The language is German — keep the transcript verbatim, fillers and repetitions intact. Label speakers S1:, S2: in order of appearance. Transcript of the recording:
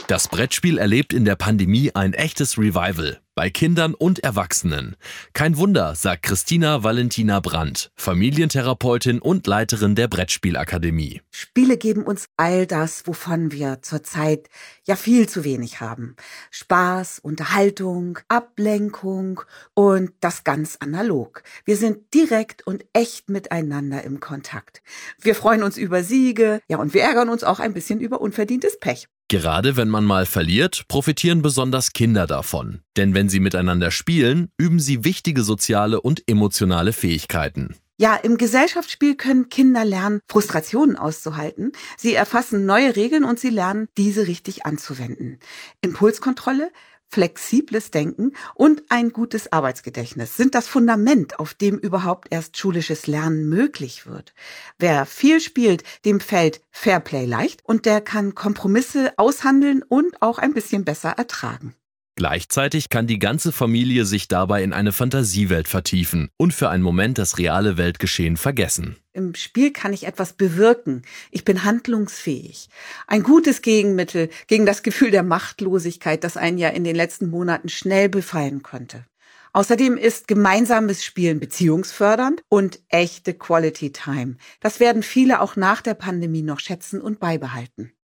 S1: Das Brettspiel erlebt in der Pandemie ein echtes Revival. Bei Kindern und Erwachsenen. Kein Wunder, sagt Christina Valentina Brandt, Familientherapeutin und Leiterin der Brettspielakademie.
S2: Spiele geben uns all das, wovon wir zurzeit ja viel zu wenig haben. Spaß, Unterhaltung, Ablenkung und das ganz analog. Wir sind direkt und echt miteinander im Kontakt. Wir freuen uns über Siege, ja, und wir ärgern uns auch ein bisschen über unverdientes Pech.
S1: Gerade wenn man mal verliert, profitieren besonders Kinder davon. Denn wenn sie miteinander spielen, üben sie wichtige soziale und emotionale Fähigkeiten.
S2: Ja, im Gesellschaftsspiel können Kinder lernen, Frustrationen auszuhalten. Sie erfassen neue Regeln und sie lernen, diese richtig anzuwenden. Impulskontrolle, flexibles Denken und ein gutes Arbeitsgedächtnis sind das Fundament, auf dem überhaupt erst schulisches Lernen möglich wird. Wer viel spielt, dem fällt Fairplay leicht und der kann Kompromisse aushandeln und auch ein bisschen besser ertragen.
S1: Gleichzeitig kann die ganze Familie sich dabei in eine Fantasiewelt vertiefen und für einen Moment das reale Weltgeschehen vergessen.
S2: Im Spiel kann ich etwas bewirken. Ich bin handlungsfähig. Ein gutes Gegenmittel gegen das Gefühl der Machtlosigkeit, das einen ja in den letzten Monaten schnell befallen könnte. Außerdem ist gemeinsames Spielen beziehungsfördernd und echte Quality Time. Das werden viele auch nach der Pandemie noch schätzen und beibehalten.